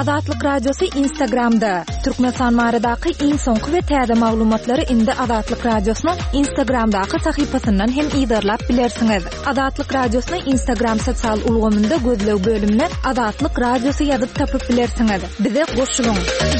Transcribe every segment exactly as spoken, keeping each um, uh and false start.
Azatlyk Radiosu Instagramda. Türkmenistan maradaky iň soňky we täze maglumatlary indi Azatlyk Radiosynyň Instagramdaky sahypasyndan hem ýazarlap bilersiňiz. Azatlyk Radiosynyň Instagram sosial ulgamynda gözlew bölümine Azatlyk Radiosu ýazyp tapyp bilersiňiz. Bize goşulyň.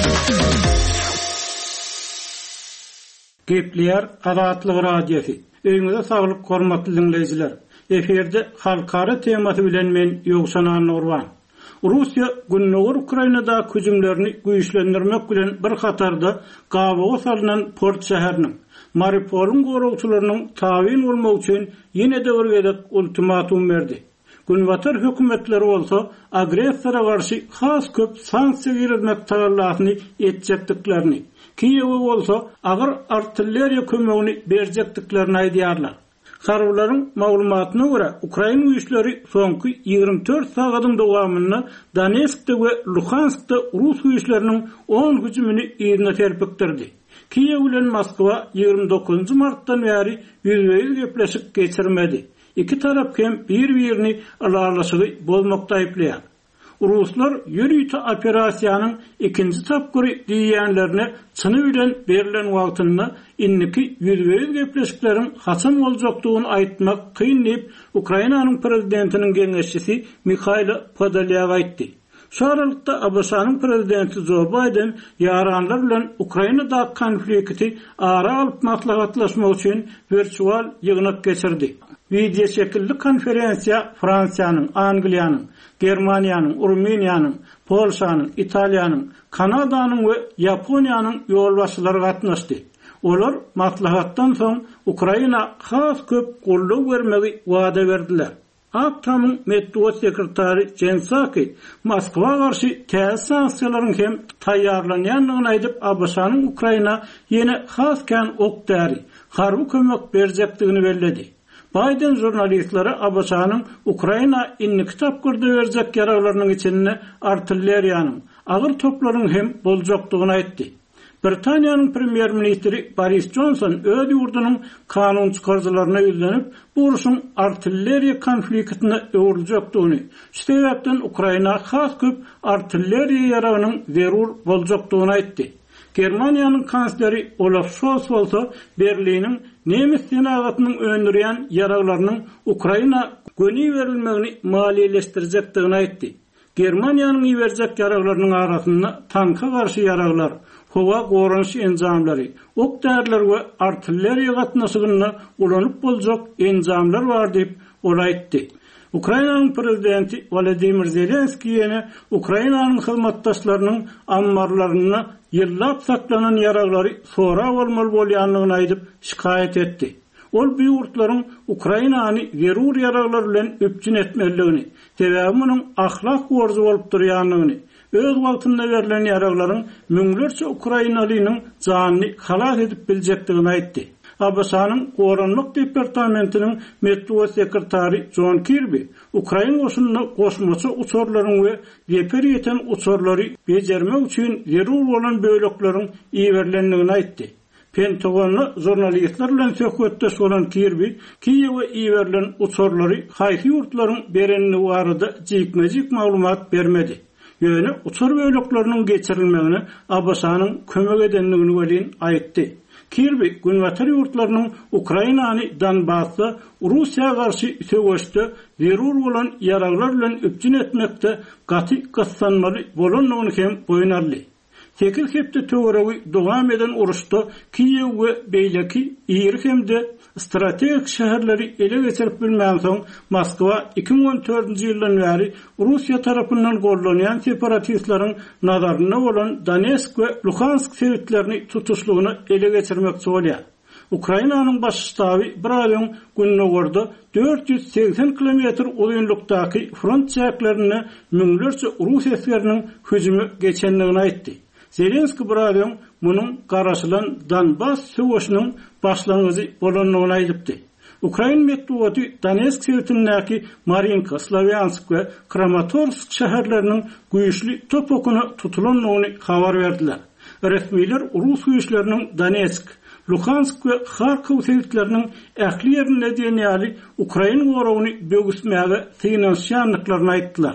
Gepler Azatlyk Radiosu. Öňüňizde saglyk hormatly dinleýijiler. Eferde halkara temasy bilen men Ýogşan Nurwan. Russiya günnäger Ukrainada hüjümlerini güýçlendirmek bilen bir hatarda gabaga salynan port şäheriniň Mariupoliň goragçylarynyň tabyn bolmak üçin ýene-de bir gezek ultimatum berdi. Günwatar hökümetleri bolsa agressora garşy has köp sanksiýa girilmek tagallasyny etjekdiklerini, Kiýew bolsa agyr artilleriýa kömegini berjekdiklerini aýdýarlar. Harwlaryň maglumatyna görä Ukraina güýçleri soňky ýygrimi dört sagatyň dowamyny Donetskde we Luhanskda Rus güýçleriniň on hüjümini ýerine terpikdirdi. Kiýew bilen Moskwa ýygrimi dokuzynjy martdan bäri ýüzbeýiz gepleşik geçirmedi. İki tarap hem bir-birini alarlaşygy bolmakda aýplaýar. Ruslar ýürüýte operasiýanyň ikinji tapgyry diýýänlerine çyny bilen berilen wagtyny inniki ýüzbeýiz gepleşikleriň haçan boljakdygyny aýtmak kyn diýip Ukrainanyň prezidentiniň geňeşçisi Mikhail Podolyak aýtdy. Şu aralykda A B S-nyň prezidenti Joe Biden ýaranlar bilen Ukrainada konflikti ara alyp maslahatlaşmak üçin virtual ýygynak geçirdi. Video şekilli konferensiýa Fransiýanyň, Angliýanyň, Germaniýanyň, Ruminiýanyň, Polşanyň, Italiýanyň, Kanadanyň we Ýaponiýanyň ýolbaşçylary gatnaşdy. Olar maslahatdan soň Ukraina has köp gollaw bermegi wada berdiler. Aktamyň medeniýet sekretary Jensaki Moskwa garşy täze sanksiýalaryň hem taýýarlanýanlygyny aýdyp A B S-nyň Ukraina ýene haskan okdary harby kömek berjekdigini bellädi. Biden jurnalistlere A B S-nyň Ukraina inni kitap gurdy berjek ýaraglarynyň içinde artilleriýanyň, agyr toplaryň hem boljakdygyny aýtdy. Britaniýanyň premier ministri Boris Johnson öz ýurdunyň kanun çykarjylaryna ýüzlenip, bu uruşyň artilleriýa konfliktine öwrüljakdygyny, şu sebäpden Ukraina has köp artilleriýa ýaragynyň zerur boljakdygyny aýtdy. Germaniýanyň kansleri Olaf Scholz bolsa Berliniň Nemes senagatynyň öndürýän ýaraglarynyň Ukraina göni berilmegini maliýeleşdirjekdigini aýtdy. Germaniýanyň ýerjek ýaraglarynyň arasynda tanka garşy ýaraglar, howa gorunç enjamlary, ok därler we artilleriýa gatnaşygyna ulanyp boljak enjamlar bar diýip ol aýtdy. Ukrainanyň prezidenti Volodymyr Zelenski ýene Ukrainanyň hyzmatdaşlarynyň ammarlaryna ýyllap saklanan ýaraglary sora bolmaly bolýanlygyny aýdyp şikayet etdi. Ol bu ýurtlaryň Ukrainany zerur ýaraglar bilen öpjün etmeligini, sebäbi munyň ahlak borjy bolup durýanlygyny, öz wagtynda berilen ýaraglaryň müňlerçe Ukrainalynyň janyny halas edip biljekdigini aýtdy. A B S-nyň Goranlyk departamentiniň medeniýet sekretary John Kirby, Ukraina goşunyna goşmaçy uçurlaryň we geper ýeten uçurlary bejermek üçin zerur bolan bölekleriň iýerlendigini aýtdy. Pentagonyny jurnalistler bilen söhbetdeş bolan Kirby, Kiýewe iýerlen uçurlary haýsy ýurtlaryň berenini barada jikmejik maglumat bermedi. Ýöne uçur bölekleriniň geçirilmegine A B S-nyň kömek edenligini welin aýtdy. Kirby günwatar ýurtlarynyň Ukrainany Donbassda Russiýa garşy söwüşde zerur bolan ýaraglar bilen öpjün etmekde gaty gassanmaly bolanlygyny hem boýnarly. Sekiz hepde töweregi dowam eden uruşda Kiýew we beýleki ýeri hemde strategik şäherleri ele geçirip bilmän soň Moskwa iki bin on dördünji ýyldan bäri Russiýa tarapyndan gollanýan separatistlaryň nazaryna bolan Donetsk we Luhansk şäherlerini tutuşlugyny ele geçirmekçi bolýar. Ukrainanyň baş ştaby bir aýyň günnägerde dört yüz seksen kilometr uzunlukdaky front çäklerini müňlerçe Rus eskeriniň hüjümi geçenligini aýtdy. Zelenski bir aýyň munyň garaşylan Donbass söwüşiniň başlangyjy bolanlygyny aýdypdy. Ukraina medeniýeti Donetsk şäherindäki Marinka, Slavyansk we Kramatorsk şäherleriniň güýçli topokuny tutulanlygyny habar berdiler. Resmiler Rus güýçleriniň Donetsk, Luhansk we Kharkiv şäherleriniň ähli ýerine diýenýäli Ukraina goragyny bögüsmäge synanýanlyklaryny aýtdylar.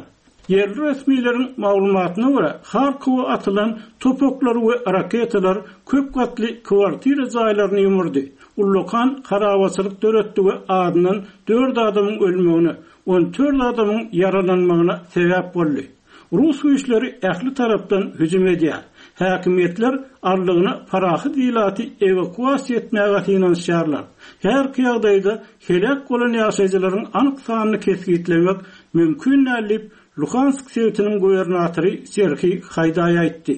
Yerli resmilerin maglumatyna görä, Harkowa atylan topoklar we raketalar köp gatly kwartira jaýlaryny ýumurdy. Ullukan harawaçylyk döretdigi adynyň dört adamyň ölmegine, on dört adamyň yaralanmagyna sebäp boldy. Rus güýçleri ähli tarapdan hüjüm edýär. Häkimetler arlygyny parahy diýlaty evakuasiýa etmäge finansýarlar. Her ýagdaýda helak bolan ýaşaýjylaryň anyk sanyny kesgitlemek mümkin nädip Luhansk şehriniň gubernatory Serhiy Hayday aýtdy.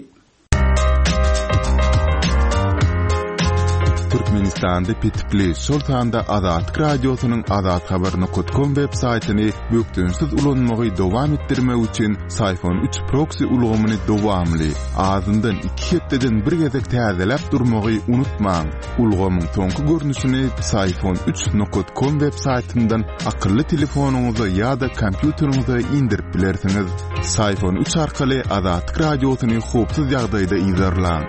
Türkmenistanda pitipli Sultanda Azat radiosynyň Azat habaryny kutkom web saýtyny bökdünsiz ulanmagy dowam etdirmek üçin Sayfon üç proxy ulgamyny dowamly azyndan iki hepdeden bir gezek täzeläp durmagy unutmaň. Ulgamyň soňky görnüşini sayfon üç nokta com web saýtyndan akylly telefonuňyza ýa-da kompýuteriňize indirip bilersiňiz. Sayfon üç arkaly Azat radiosyny hopsuz ýagdaýda izlerläň.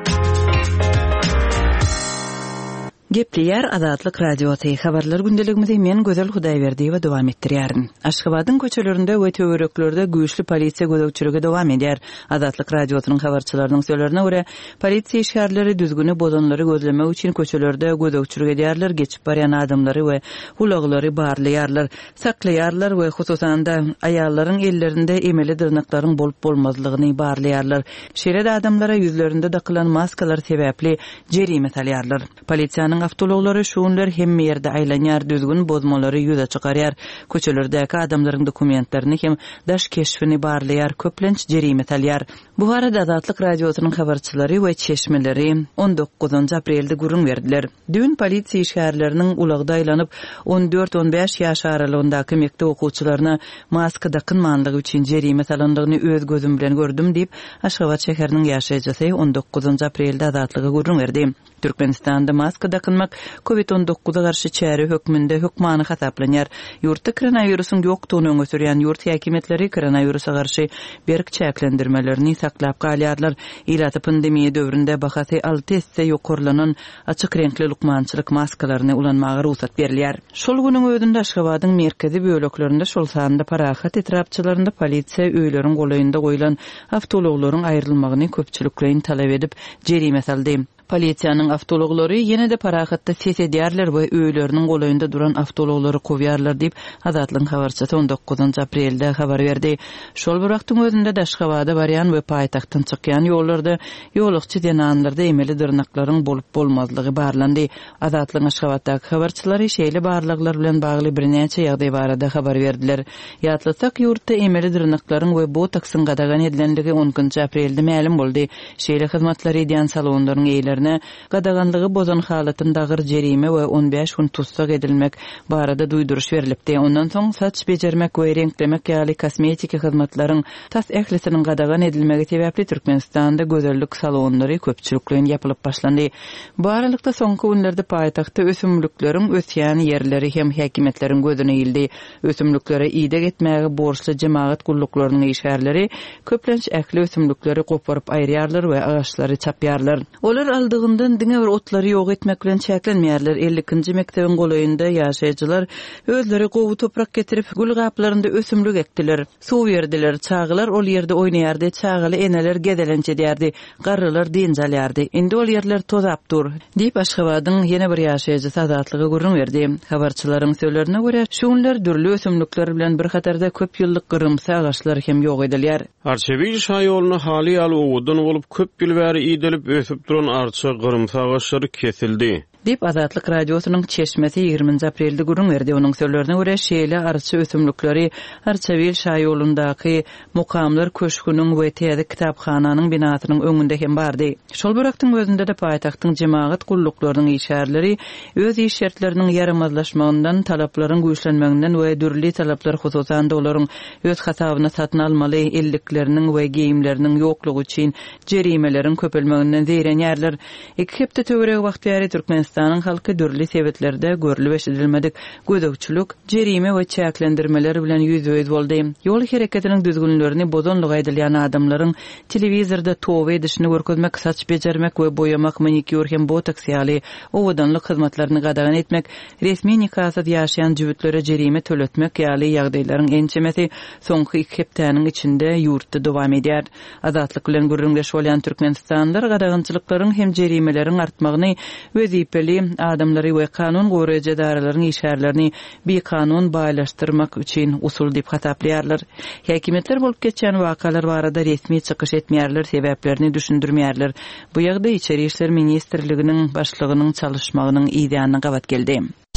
Gepleyer Azatlyk radiosy habarlar gündeligimizi men Gözel Hudaýberdi we dowam etdirýärin. Aşgabatyň köçelerinde we töwereklerde güýçli polisiýa gödökçüligi dowam edýär. Azatlyk radiosynyň habarçylarynyň söýlerine görä, polisiýa işgärleri düzgüni bodanlary gözlemek üçin köçelerde gödökçülük edýärler, geçip barýan adamlary we hulaglary barlaýarlar, saklaýarlar we hususan da aýallaryň ellerinde emeli dyrnaklaryň bolup bolmazlygyny barlaýarlar. Şeýle adamlara ýüzlerinde dakylan maskalar sebäpli jerime salýarlar. Polisiýanyň avtologlary şuňlar hemme ýerde aýlanýar, düzgün bozmalary ýüze çykarýar, köçelerdäki adamlaryň dokumentlerini hem daş keşfini barlaýar, köplenç jerime salýar. Bu arada Azatlyk radiosynyň habarçylary we çeşmeleri on dokuzunçy aprelde gurun berdiler. Dün polisiýa işgärleriniň ulagda aýlanyp on dört on beş ýaş aralygyndaky mektep okuwçylaryna maska dakynmanlygy üçin jerime salandygyny öz gözüm bilen gördüm diýip Aşgabat şäheriniň ýaşaýjysy on dokuzunçy aprelde Azatlyga gurun berdi. Türkmenistanda maska dakynmak covid on dokuza garşy çäre hökmünde hökmany hasaplanýar. Ýurtda koronawirusyň ýokdugyny öňe sürýän ýurt häkimetleri koronawirusa garşy berk çäklendirmelerini saklap galýarlar. Ýa-da pandemiýa döwründe bahasy alty esse ýokurlanan açyk renkli lukmançylyk maskalaryny ulanmagy ruhsat berilýär. Şol güniň özünde Aşgabatyň merkezi böleklerinde şol sanda parahat etrapçylarynda polisiýa öýleriň golaýynda goýulan avtoloklaryň aýrylmagyny köpçüliklerin talap edip jerime saldy. Polisiýanyň avtologlary ýene-de parahatda ses edýärler we öýleriniň golaýynda duran avtologlary kowýarlar diýip Azatlyň habarçysy on dokuzunçy aprelde habar berdi. Şol wagtyň özünde de Aşgabada barýan we paýtagtdan çykýan ýollarda ýolukçy denanlarda emeli dyrnaklaryň bolup bolmazlygy barlandy. Azatlyň Aşgabatdaky habarçylary şeýle barlyklar bilen bagly birnäçe ýagdaý barada habar berdiler. Ýatlasak ýurtda emeli dyrnaklaryň we botoksyň gadagan edilenligi onunçy aprelde ma'lum boldy. Şeýle hyzmatlary edýän salonlaryň eýleri gadaganlygy bozan halatyn dagır jerime we on beş gün tutsak edilmek barada duýduruş berilipdi. Ondan soň saç bejermek we renklemek ýaly kosmetika hyzmatlaryň tas ählisiniň gadagan edilmegi sebäpli Türkmenistanda gözellik salonlary köpçüliklen ýapylyp başlandy. Bu aralykda soňky günlerde paýtagtda ösümlikleriň ösýän ýerleri hem häkimetleriň gözüne ýyldy. Ösümliklere ýyda getmäge borçly jemaat gulluklarının işgärleri köplenç ähli ösümlikleri goparyp aýrýarlar we agaçlary çapýarlar. Olar aldığından diňe bir otlary ýok etmek bilen çäklenmeýärler. ellikinji mektebiň golaýynda ýaşaýjylar özleri gowy toprak getirip gül gaplarynda ösümlik ekdiler. Suw berdiler, çağılar ol ýerde oýnaýardy, çağıly eneler gedelençe diýärdi, garrylar diňjalýardy. Indi ol ýerler tozap dur diýip Aşgabatyň ýene bir ýaşaýjysy Azatlyga gurrun berdi. Habarçylaryň söýlerine görä, şuňlar dürli ösümlikler bilen bir hatarda köp ýyllyk gyrymsa agaçlar hem ýok edilýär. Arçevi şaýolyny haly ýaly bolup köp ýyl bäri ýydelip ösüp duran arça gyrymsa agaçlary kesildi. Dip Azatlyk radiosynyň çeşmesi ýygrüminji aprelde gurrun berdi. Onuň söýlerine görä şeýle arça ösümlikleri Arçavil şaýolundaky mukamlar köşküniň we täze kitaphananyň binasynyň öňünde hem bardy. Şol bıraktyň özünde de paýtagtyň jemaat gulluklarının işgärleri öz iş şertleriniň ýaramazlaşmagyndan, talaplaryň güýçlenmeginden we dürli talaplar hususan da olaryň öz hasabyna satyn almaly ellikleriniň we geyimleriniň ýoklugy üçin jerimelerin köpelmeginden zeýrenýärler. Iki hepde töwerek wagt ýary Türkmenistan Türkmenistanyň halky dürli sebetlerde görülip eşidilmedik gödökçülük, jerime we çäklendirmeler bilen ýüzüýüz boldy. Ýol hereketiniň düzgünlerini bozonlyk edilýän adamlaryň telewizorda towa edişini görkezmek, saç bejermek we boyamak, manikür hem botoks ýaly owadanlyk hyzmatlaryny gadagan etmek, resmi nikahsat ýaşaýan jüwütlere jerime töletmek ýaly ýagdaýlaryň ençemesi soňky iki hepdeniň içinde ýurtda dowam edýär. Azatlyk bilen gürrüňdeş bolýan Türkmenistanlar gadagançylyklaryň hem jerimelerin artmagyny, wezipeli adamlary we kanun goraýjy daralaryň işärlerini bir kanun baýlaşdyrmak üçin usul diýip hataplaýarlar. Häkimetler bolup geçen wakalar barada resmi çykyş etmeýärler, sebäplerini düşündirmeýärler. Bu ýagda Içeri işler ministrliginiň başlygynyň çalışmagynyň ýa-da gabat geldi.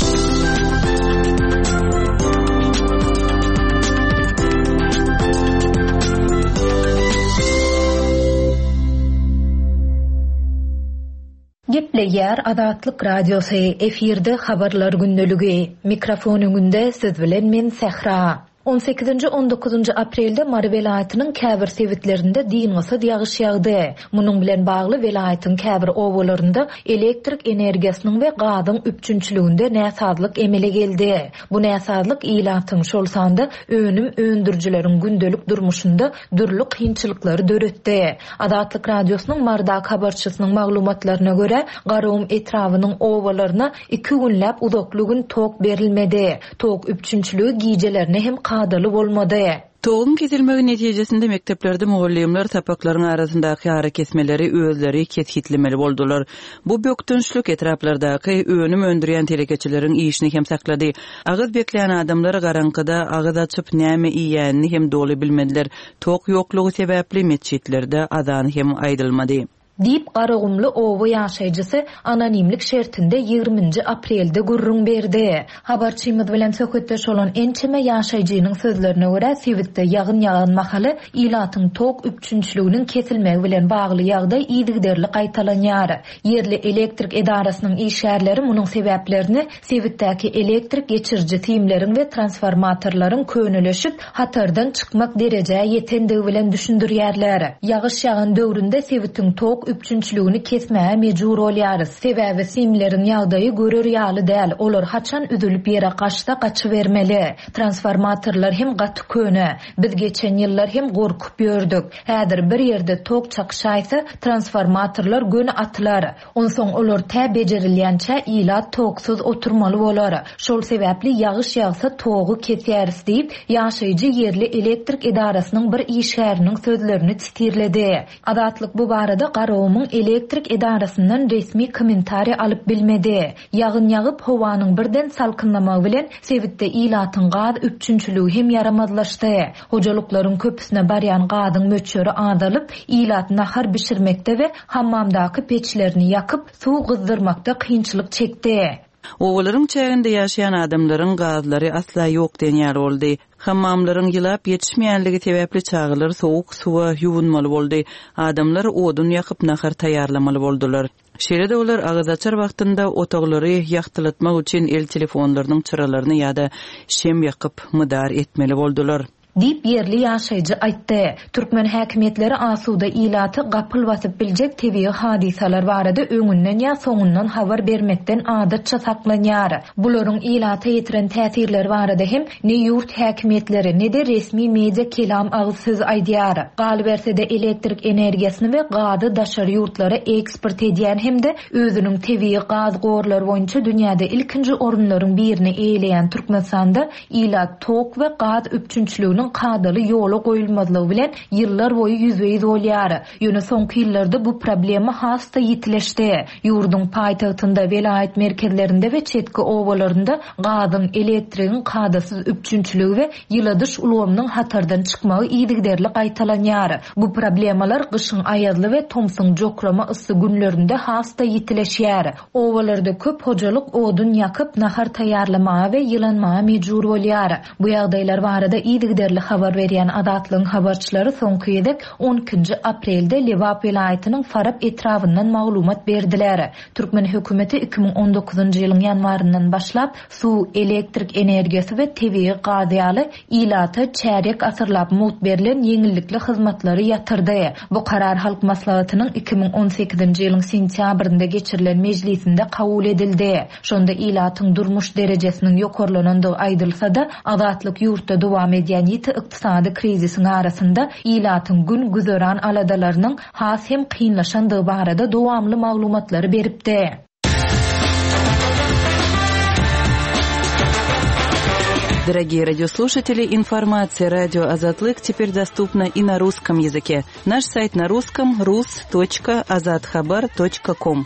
Gepleýär Azatlyk Radiosy efirde habarlar gündölügi. Mikrofon öňünde siz bilen men Sehra. on sekizinji on dokuzunji aprelde Mary welaýatynyň käbir sewitlerinde diňňysy ýagyş ýagdy. Munyň bilen bagly welaýatyň käbir owalarynda elektrik energiýasynyň we gazyň üpçünçiliginde näsazlyk emele geldi. Bu näsazlyk ilatyň şol sanda önüm öndürjileriň gündelik durmuşynda dürli kynçylyklary döretdi. Azatlyk Radiosynyň Mardak habarçysynyň maglumatlaryna görä, garawum etrawynyň owalaryna iki günläp uzaklygyň tok berilmedi. Tok üpçünçiligi gijelerine hem kadaly bolmady. Toğun kesilmegi netijesinde mekteplerde mugallimler tapaklaryň arasyndaky ara kesmeleri özleri keskitlemeli boldular. Bu böktünçlük etraplardaky önüm öndürýän telekeçileriň işini hem saklady. Agyz bekleýän adamlar garankyda agyz açyp näme iýänini hem doly bilmediler. Tok ýoklugy sebäpli mescitlerde azan hem aýdylmady. Dip Garagumly owa ýaşaýjysy anonimlik şertinde ýygrüminji aprelde gurrun berdi. Habarçymyz bilen söhbetdeş bolan ençeme ýaşaýjynyň sözlerine görä, sewitde ýagyn ýagan mahaly ilatyň tok üpçünçiliginiň kesilmegi bilen bagly ýagdaý ýygyderli gaýtalanýar. Yerli elektrik edarasynyň işärleri munyň sebäplerini sewitdäki elektrik geçirji tiýimleriň we transformatorlaryň könüleşip hatardan çykmak derejä ýetendigi bilen düşündirýärler. Ýagyş ýagan döwründe sewitiň tok üpçünçiligini kesmäge mejbur bolýarys. Sebäbi simleriň ýagdaýy görür ýaly däl. Olar haçan üzülüp ýere gaçsa gaçybermeli. Transformatorlar hem gaty köne. Biz geçen ýyllar hem gorkup ýördük. Häzir bir ýerde tok çakşaýsa transformatorlar göni atlar. Onsoň olar tä bejerilýänçe ila toksuz oturmaly bolar. Şol sebäpli ýagyş ýagsa togy kesýäris diýip ýaşaýjy yerli elektrik edarasynyň bir işäriniň sözlerini titirledi. Azatlyk bu barada Garawumyň elektrik edarasyndan resmi kommentari alyp bilmedi. Ýagyn ýagyp howanyň birden salkynlamagy bilen sewitde ilatyň gaz üpçünçiligi hem yaramazlaşdy. Hojalyklaryň köpüsine barýan gazyň möçleri azalyp, ilat nahar bişirmekde we hammamdaky peçlerini ýakyp suw gyzdyrmakda kynçylyk çekdi. Owalaryň çäginde ýaşaýan adamlaryň gazlary asla ýok denýär boldy. Hammamlaryň ýylap ýetişmeýänligi sebäpli çagylar sowuk suwa ýuwunmaly boldy. Adamlar odun ýakyp nahar taýýarlamaly boldular. Şeýle-de olar agyz açar wagtynda otaglary ýagtylatmak üçin el telefonlarynyň çyralaryny ýa-da şem ýakyp mydar etmeli boldular. Dip yerli ýaşaýjy aýtdy. Türkmen häkimetleri asuda ilaty gapyl basyp biljek tebii hadisalar barada öňünden ýa soňundan habar bermekden adatça saklanýar. Bularyň ilata ýetiren täsirleri barada hem ne ýurt häkimetleri ne de resmi media kelam agysyz aýdýar. Galy bersede elektrik energiýasyny we gazy daşary ýurtlara eksport edýän hem de özüniň tebii gaz gorlary boýunça dünýäde ilkinji orunlaryň birini eýleýän Türkmenistanda ilat tok we gaz üpçünçiliginiň kadaly ýola goýulmadylygy bilen ýyllar boýy ýüzbeýiz bolýar. Ýöne soňky ýyllarda bu problema hasta ýitileşdi. Ýurdun paýtagtynda, welaýat merkezlerinde we çetki owalarynda gazyň, elektrigiň kadasyz üpçünçiligi we ýyladyş ulgamynyň hatardan çykmagy ýygyderli gaýtalanýar. Bu problemalar gyşyň aýazly we tomsyň jokrama ysy günlerinde hasta ýitileşýär. Owalarda köp hojalyk odun ýakyp nahar taýýarlamaga we ýylanmaga mejbur bolýar. Bu ýagdaýlar barada ýygyderli berli habar berýän Adatlygyň habarçylary soňky ýedek on ikinji aprelde Lewap vilayatynyň Farab etrafyndan maglumat berdiler. Türkmen hökümeti iki bin on dokuzunji ýylyň ýanwaryndan başlap suw, elektrik energiýasy we tebii gaz ýaly ilaty çärek asyrlap mut berilen ýeňillikli hyzmatlary ýatyrdy. Bu karar halk maslahatynyň iki bin on sekizinji ýylyň sentýabrynda geçirilen mejlisinde kabul edildi. Şonda ilatyň durmuş derejesiniň ýokarlanandygy aýdylsa-da, Adatlyk ýurtda dowam edýän ýeti ykdysady krizisiň arasynda ilatyň gün güzören aladalarynyň has hem kynlaşandygy barada dowamly maglumatlary beripdi. Дорогие радиослушатели, информация «Радио Азатлык» теперь доступна и на русском языке. Наш сайт на русском — рус точка азатхабар точка ком.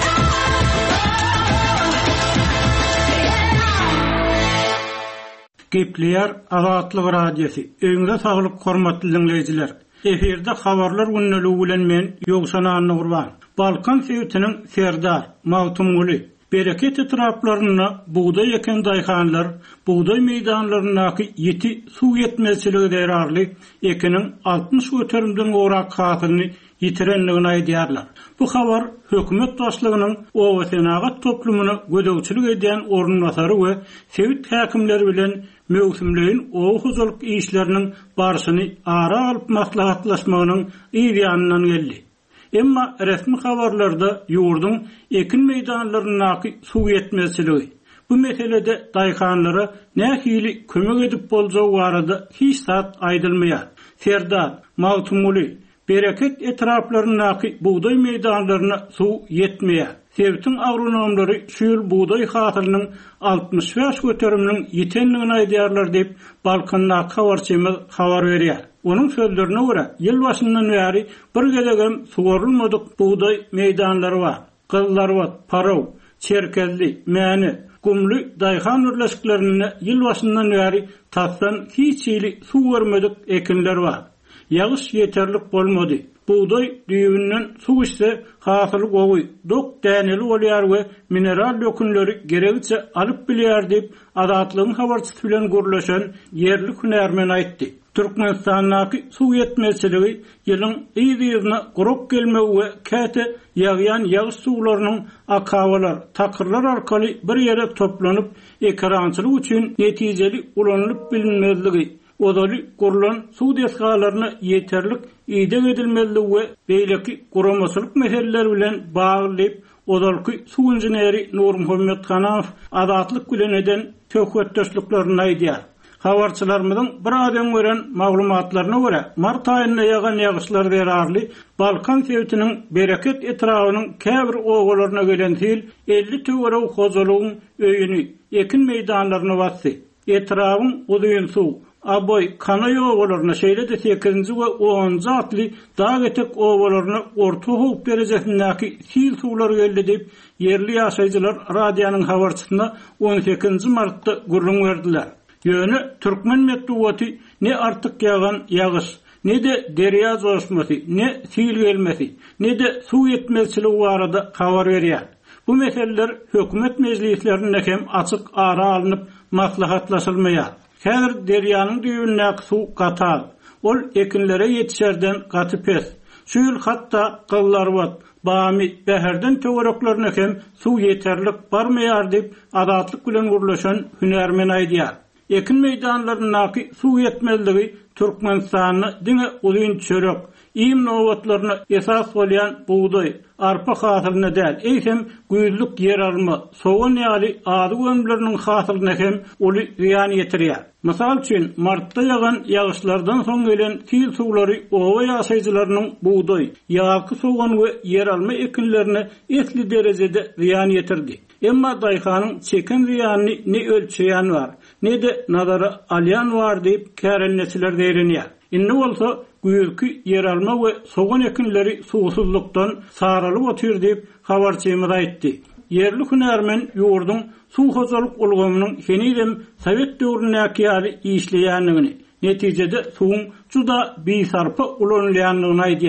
Gepleýär Azatlyk radiosu. Öňde saglyk hormatly dinleýijiler. Eferde habarlar günneligi bilen men Ýogsan Nurban. Balkan sewtiniň Serdar Mawtumly bereket etraplaryna buğday eken daýhanlar, buğday meýdanlarynaky ýeti suw ýetmezçiligi derarly ekiniň altmış göterimden gorak hatyny ýitirenligini aýdýarlar. Bu habar hökümet başlygynyň Owa Senagat toplumyny gödäwçilik edýän ornatary we sewit häkimleri bilen mewsümlerin owa huzulyk işleriniň barşyny ara alyp maslahatlaşmagynyň ýanyndan geldi. Emma resmi habarlarda ýurduň ekin meýdanlarynaky suw ýetmezçiligi bu meselede daýhanlara nähili kömek edip boljagy barada hiç zat aýdylmaýar. Serdar Mawtumly bereket etraplarynaky buğday meýdanlaryna suw ýetmeýär. Sewtin agronomlary şu ýyl buğday hatyrynyň altmış beş göteriminiň ýetenligini aýdýarlar diýip Balkanna habarçymyz habar berýär. Onun sözlerine göre yıl başından beri bir gelegem suwarylmadyk buğday meýdanlary var. Kızlarwat, Paraw, Çerkezli, Mäni, Gumly daýhan ürleşiklerine yıl başından beri tatsan hiç ýyly suw bermedik ekinler var. Ýagyş ýeterlik bolmady. Buğday düýünden suw içse hasylyk owy dok däneli bolýar we mineral ýökünleri geregiçe alyp bilýär diýip Adatlygyň habarçysy bilen gürleşen ýerli hünärmen aýtdy. Türkmenistanyň suw ýetmezçiligi ýylyň ýygyna guruk gelmegi we käte ýagýan ýagyş suwlarynyň akawalar, takyrlar arkaly bir ýere toplanyp ekrançylyk üçin netijeli ulanylyp bilinmezligi, odaly gurulan suw desgalaryna ýeterlik ýedek edilmezligi we beýleki guramaçylyk meseleleri bilen baglyp odalky suw inженери Nur Muhammed Hanaw Adatlyk bilen eden töhfetdeşliklerini aýdýar. Habarçylarymyzyň bir adam gören maglumatlaryna görä, mart aýynda ýagan ýagyşlar derarly Balkan sewtiniň bereket etrawynyň käbir ogalaryna gelen sil elli töwerew hozalygyň öýüni, ekin meýdanlaryna bassy. Etrawyň udyň suw, aboy, kanay ogalaryna şeýle de sekizinji we onunji atly dağetek ogalaryna orta howp derejesindäki sil suwlar geldi diýip yerli ýaşaýjylar radionyň habarçysyna on sekizinji martda gurrun berdiler. Ýöne Türkmen medeniýeti ne artyk ýagan ýagyş, ne de derýa joşmasy, ne sil gelmesi, ne de suw ýetmezçiligi barada habar berýär. Bu meseleler hökümet mejlislerinde hem açyk ara alınıp maslahatlaşylmaýar. Häzir derýanyň düýünäki suw gatal, ol ekinlere ýetişerden gaty pes. Şu ýyl hatda Gyllarwat, Bamy, Bäherden töwereklerine hem suw ýeterlik barmaýar diýip Adatlyk bilen gürleşen hünärmen aýdýar. Ekin meýdanlarynaky suw ýetmezligi Türkmenistanyň diňe uzun çörek, iýim nowatlaryna esas bolýan buğday, arpa hasylyna däl, eýsem güýzlük ýer alma, sowan ýaly ady gömleriniň hasylyna hem uly ziýan ýetirýär. Mysal üçin martda ýagan ýagyşlardan soň gelen sil suwlary owa ýaşaýjylarynyň buğday, ýaky sowan we ýer alma ekinlerine etli derejede ziýan ýetirdi. Emma daýhanyň çeken ziýanyny ne ölçeýän bar, ne de nazara alýan bar diýip kärenneçiler diýenýär. Indi bolsa güýrki ýer alma we sowan ekinleri suwsuzlukdan saralyp otyr diýip habarçymyz aýtdy. Yerli hünärmen ýurduň suw hozalyk ulgamynyň henidem Sowet döwründäki ýaly işleýänligini, netijede suwun juda beýsarpa ulanylýanlygyny aýdýar.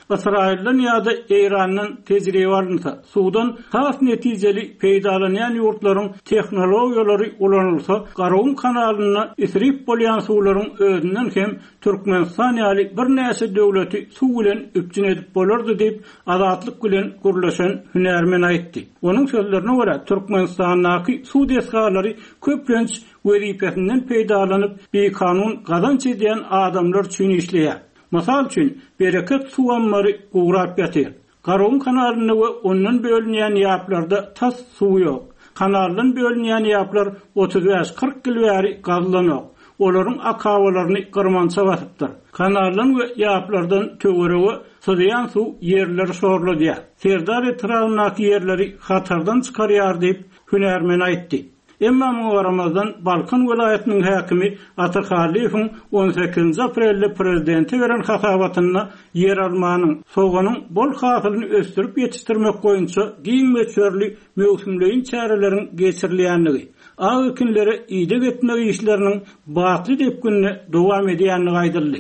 Israil'den ya da İran'dan tecrübe alınsa, sudan has neticeli peydalanayan yurtların teknologiyaları ulanılsa, Qarağum kanalına isrip bolyan suwlaryň özünden hem Türkmenistan ýaly bir näse döwleti suw bilen üpjün edip bolardy diýip azatlyk bilen gurlaşan hünärmen aýtdy. Onuň sözlerine görä Türkmenistanyň suw desgalary köplenç wezipesinden peydalanyp bir kanun gazanç edýän adamlar üçin işleýär. Masal üçin bereket suw ammary gurap ýatyr. Qarağum kanalyny we ondan bölünýän ýaplarda tas suw ýok. Kanaldan bölünýän ýaplar otuz beş kırk kil bäri gazlanok. Olaryň akawalaryny gyrmança basypdyr. Kanaldan we ýaplardan töweregi sızýan suw ýerleri şorlady. Serdar etrafyndaky ýerleri hatardan çykarýar diýip hünärmen aýtdy. Emma Ramazan Balkan vilayetinin hakimi Atak Halif'in on sekizinji aprelde prezidenti veren hasabatyna yer almanyň sowganyň bol hasylyny östürip ýetişdirmek boýunça giň meçörli mewsümleýin çäreleriň geçirilýänligi, aý ekinleri ýyda getmek işleriniň batly depgünne dowam edýänligi aýdyldy.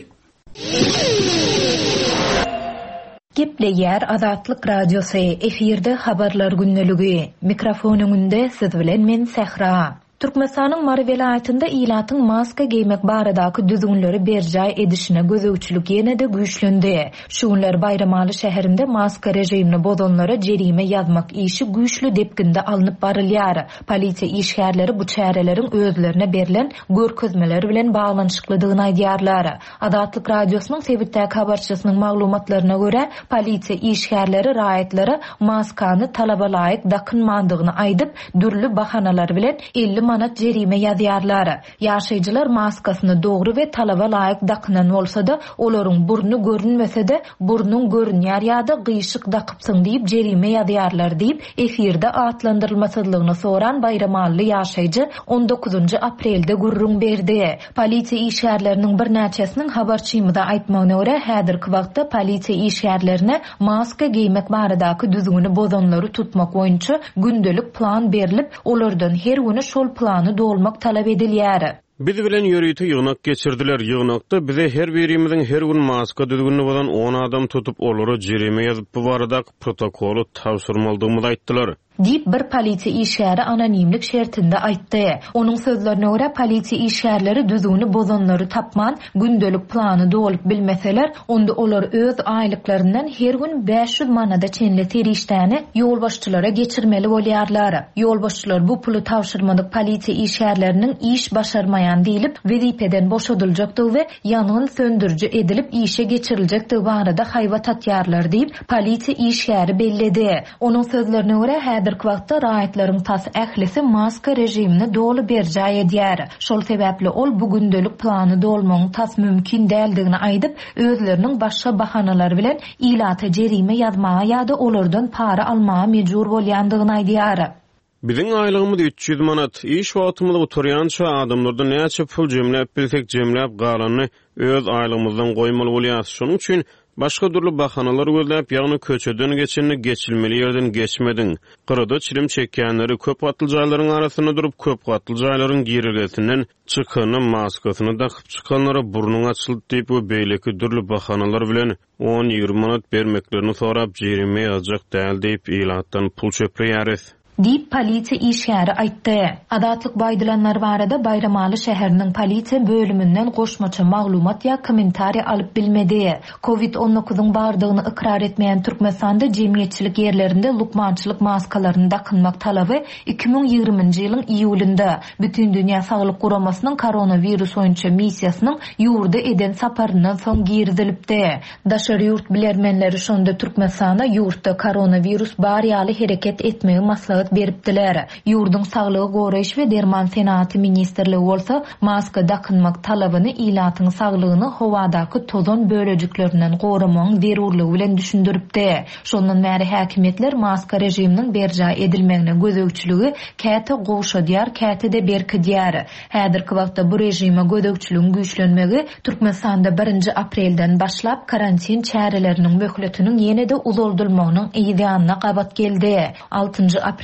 Gepleýär Azatlyk Radiosu efirde habarlar günneligi. Mikrofonuňynda siz bilen men Sehra. Türkmenistanyň Mary vilayatyny ilatyň maska giymek baradaky düzgünleri berjay edişine gözegçilik ýene-de güýçlendi. Şuňlar Bayramaly şäherinde maska rejimini bozanlara jerime ýazmak işi güýçlü depginde alınıp barylýar. Polisiýa işgärleri bu çäreleriň özlerine berilen görkezmeleri bilen baglanyşyklydygyny aýdýarlar. Azatlyk Radiosynyň sebitdäki habarçysynyň maglumatlaryna görä, polisiýa işgärleri raýatlary maskany talaba laýyk dakynmandygyny aýdyp, dürli bahanalar bilen elli manat jerime ýazýarlar. Ýaşaýjylar maskasyny dogry we talaba laýyk dakynan bolsa-da, olaryň burnu görünmese-de, burnun görünýär ýa-da gyşyk dakypsyň diýip jerime ýazýarlar diýip efirde atlandyrylmasydygyny soran Bayramaly ýaşaýjy on dokuzunji aprelde gurrun berdi. Polisiýa işgärleriniň bir näçesiniň habarçymyda aýtmagyna görä, häzirki wagtda polisiýa işgärlerine maska giymek baradaky düzgüni bozanlary tutmak boýunça gündelik plan berilip, olardan her güni şol plany dolmak talap edilýär. Biz bilen ýörüýte ýygnak geçirdiler. Ýygnakda bize her birimiziň her gün maska düzgünni bolan on adam tutup olary jerime ýazyp bu barada protokolu tapşyrmaldygymy aýtdylar. Dip bir polisiýa işgäri anonimlik şertinde aýtdy. Onuň sözlerine görä polisiýa işgärleri düzgüni bozanlary tapman, gündelik plany dolup bilmeseler, onda olar öz aýlyklaryndan her gün beş yüz manada çenli teriştäni ýolbaşçylara geçirmeli bolýarlar. Ýolbaşçylar bu puly tapşyrmadyk polisiýa işgärleriniň iş başarmaýan diýilip, wezipeden boşadyljakdygy we ýanyň söndürjü edilip işe geçiriljekdi barada haýbat atýarlar diýip polisiýa işgäri belledi. Onuň sözlerine görä häzirki wagtda raýatlaryň tas ählisi maska rejimini dolu berjay edýär. Şol sebäpli ol bu gündelik plany dolmagyň tas mümkin däldigini aýdyp, özleriniň başga bahanalary bilen ilata jerime ýazmaga ýa-da olardan para almaga mejbur bolýandygyny aýdýar. Biziň aýlygymyz üç yüz manat. Iş wagtymyzda oturýança adamlardan näçe pul jemläp bilsek jemläp galanyny öz aýlygymyzdan goýmaly bolýar. Şonuň üçin başga durly bahanalar gözläp, ýagny köçeden geçenini geçilmeli ýerden geçmedin. Gyrada çilim çekýänleri köp gatly jaýlaryň arasyna durup, köp gatly jaýlaryň giregesinden çykany maskasyny dakyp çykanlara burnuň açylyp diýip we beýleki durly bahanalar bilen on ýygrimi manat bermeklerini sorap jerime ýazjak däl diýip ilatdan pul çöpreýäris. Dip polisiýa işgäri aýtdy. Adatlyk baýdylanlar barada Bayramaly şäheriniň polisiýa bölümünden goşmaça maglumat ýa kommentariýa alyp bilmedi. Covid on dokuzyň bardygyny ikrar etmeýän Türkmenistanda jemgyýetçilik ýerlerinde lukmançylyk maskalaryny dakynmak talaby iki ming ýygrimiňji ýylyň iýulynda bütün dünýä saglyk guramasynyň koronavirus boýunça missiýasynyň ýurda eden saparyndan soň girdilipdi. Daşary ýurt bilermenleri şonda Türkmenistanda ýurtda koronavirus bar ýaly hereket etmegi maslahat beripdiler. Ýurdun saglygy goraýyş we derman senaty ministrligi bolsa, maska dakynmak talabyny ilatyň saglygyny howadaky tozan bölejikleriniň goramagyň zerurlygy bilen düşündiripdi. Şondan bäri häkimetler maska rejiminiň berjay edilmegine gözegçiligi käte gowşadýar, käte de berkidýär. Häzirki wagtda bu rejime gözegçiligiň güýçlenmegi Türkmenistanda birinji aprelden başlap karantin çäreleriniň möhletiniň ýene-de uzuldylmagynyň ýa-da gabat geldi. altynjy aprel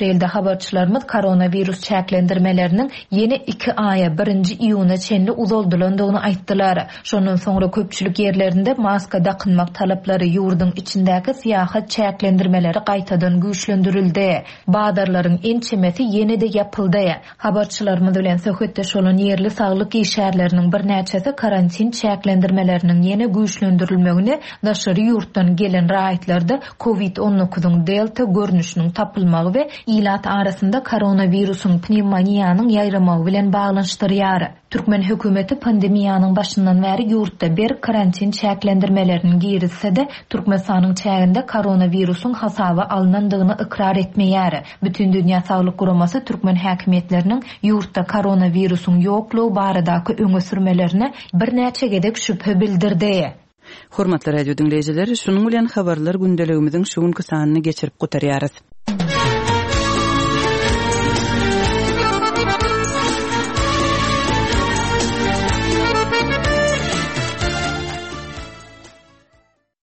İsrail'de habarçylarymyz koronavirus çäklendirmelerinin yeni iki aya birinci iyuna çenli uzoldulandygyny aýtdylar. Şondan soňra köpçülük yerlerinde maska dakynmak talaplary ýurdun içindäki syýahat çäklendirmeleri gaýtadan güýçlendirildi. Badarlaryň ençemesi ýene-de ýapyldy. Habarçylarymyz bilen söhbetde şolan yerli saglyk işärleriniň bir näçesi karantin çäklendirmeleriniň ýene güýçlendirilmegini daşary ýurtdan gelen raýatlarda covid on dokuzyň delta görnüşiniň tapylmagy we ilat arasynda koronavirusyň pneumoniyanyň ýaýramagy bilen baglanşdyrýar. Türkmen hökümeti pandemiýanyň başyndan bäri ýurtda bir karantin çäklendirmelerini girizse-de Türkmenistanyň çäginde koronavirusyň hasaby alınandygyny ikrar etmeýär. Bütün dünýä saglyk guramasy Türkmen häkimetleriniň ýurtda koronavirusyň ýoklugy baradaky öňe sürmelerini bir näçe gedek şüphe bildirdi. Hormatly radio dinleýijileri, şunuň bilen habarlar gündeligimiziň şugunky sanyny geçirip gotarýarys.